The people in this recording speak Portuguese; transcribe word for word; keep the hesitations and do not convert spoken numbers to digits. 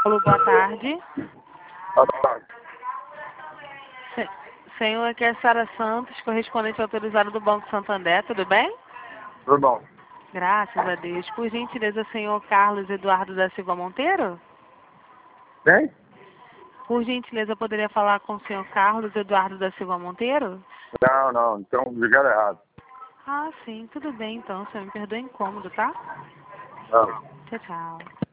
Alô, boa tarde. Boa tarde. Se- Senhor, aqui é a Sara Santos, correspondente autorizado do Banco Santander, tudo bem? Tudo bom? Graças a Deus. Por gentileza, senhor Carlos Eduardo da Silva Monteiro? Bem? Por gentileza, poderia falar com o senhor Carlos Eduardo da Silva Monteiro? Não, não, então ligaram errado. Ah, sim, tudo bem então, senhor. Me perdoe o incômodo, tá? Não. Tchau, tchau.